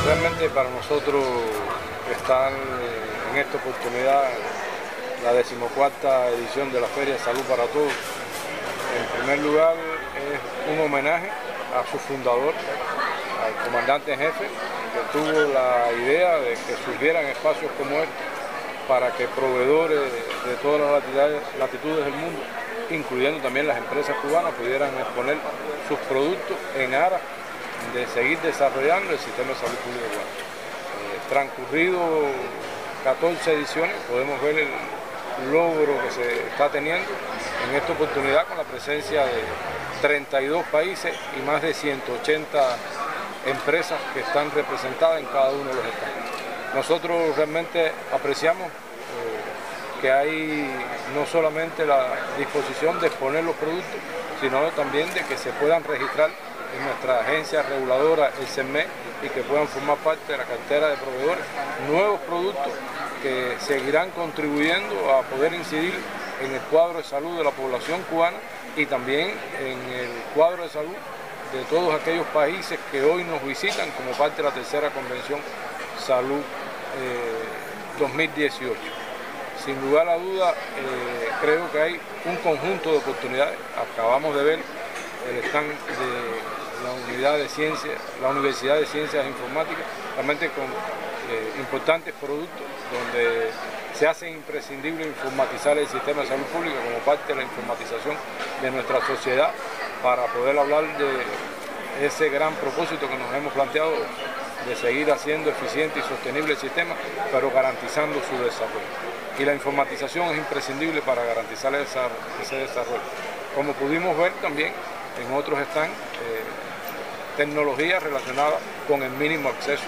Realmente para nosotros estar en esta oportunidad, la 14ª edición de la Feria Salud para Todos, en primer lugar es un homenaje a su fundador, al comandante en jefe, que tuvo la idea de que surgieran espacios como este para que proveedores de todas las latitudes del mundo, incluyendo también las empresas cubanas, pudieran exponer sus productos en aras de seguir desarrollando el sistema de salud pública cubano. Transcurrido 14 ediciones, podemos ver el logro que se está teniendo en esta oportunidad con la presencia de 32 países y más de 180 empresas que están representadas en cada uno de los estados. Nosotros realmente apreciamos que hay no solamente la disposición de exponer los productos, sino también de que se puedan registrar en nuestra agencia reguladora, el CERMEC, y que puedan formar parte de la cartera de proveedores nuevos productos que seguirán contribuyendo a poder incidir en el cuadro de salud de la población cubana y también en el cuadro de salud de todos aquellos países que hoy nos visitan como parte de la tercera Convención Salud 2018. Sin lugar a duda, creo que hay un conjunto de oportunidades. Acabamos de ver el stand de la Universidad de Ciencias Informáticas, realmente con importantes productos donde se hace imprescindible informatizar el sistema de salud pública como parte de la informatización de nuestra sociedad para poder hablar de ese gran propósito que nos hemos planteado de seguir haciendo eficiente y sostenible el sistema, pero garantizando su desarrollo. Y la informatización es imprescindible para garantizar ese desarrollo. Como pudimos ver también en otros stands, tecnologías relacionadas con el mínimo acceso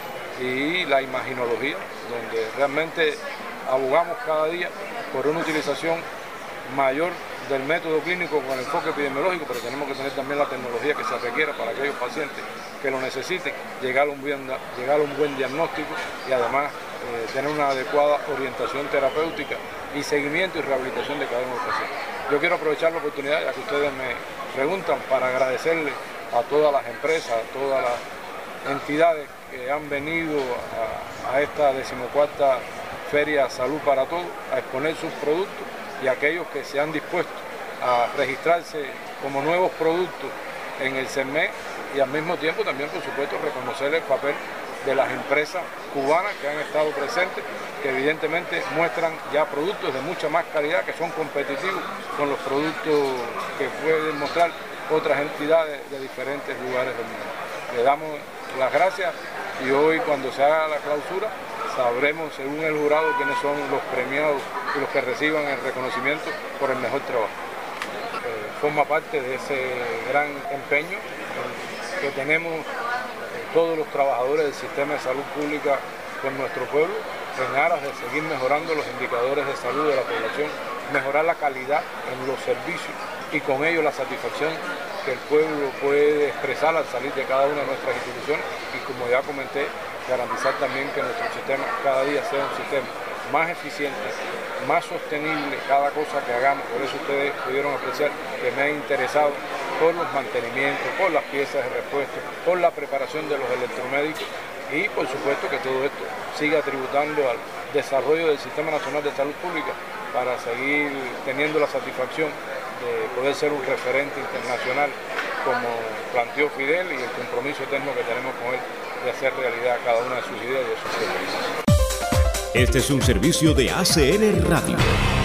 y la imaginología, donde realmente abogamos cada día por una utilización mayor del método clínico con enfoque epidemiológico, pero tenemos que tener también la tecnología que se requiera para aquellos pacientes que lo necesiten, llegar a un buen diagnóstico y además tener una adecuada orientación terapéutica y seguimiento y rehabilitación de cada uno de los pacientes. Yo quiero aprovechar la oportunidad, ya que ustedes me preguntan, para agradecerle a todas las empresas, a todas las entidades que han venido a esta 14ª Feria Salud para Todos a exponer sus productos y a aquellos que se han dispuesto a registrarse como nuevos productos en el CERMEC y al mismo tiempo también, por supuesto, reconocer el papel de las empresas cubanas que han estado presentes, que evidentemente muestran ya productos de mucha más calidad, que son competitivos con los productos que pueden mostrar otras entidades de diferentes lugares del mundo. Le damos las gracias y hoy, cuando se haga la clausura, sabremos según el jurado quiénes son los premiados y los que reciban el reconocimiento por el mejor trabajo. Forma parte de ese gran empeño que tenemos todos los trabajadores del sistema de salud pública con nuestro pueblo, en aras de seguir mejorando los indicadores de salud de la población, mejorar la calidad en los servicios y con ello la satisfacción que el pueblo puede expresar al salir de cada una de nuestras instituciones y, como ya comenté, garantizar también que nuestro sistema cada día sea un sistema más eficiente, más sostenible cada cosa que hagamos. Por eso ustedes pudieron apreciar que me ha interesado por los mantenimientos, por las piezas de repuesto, por la preparación de los electromédicos y por supuesto que todo esto siga tributando al desarrollo del Sistema Nacional de Salud Pública para seguir teniendo la satisfacción de poder ser un referente internacional como planteó Fidel y el compromiso eterno que tenemos con él de hacer realidad cada una de sus ideas y de sus proyectos. Este es un servicio de ACN Radio.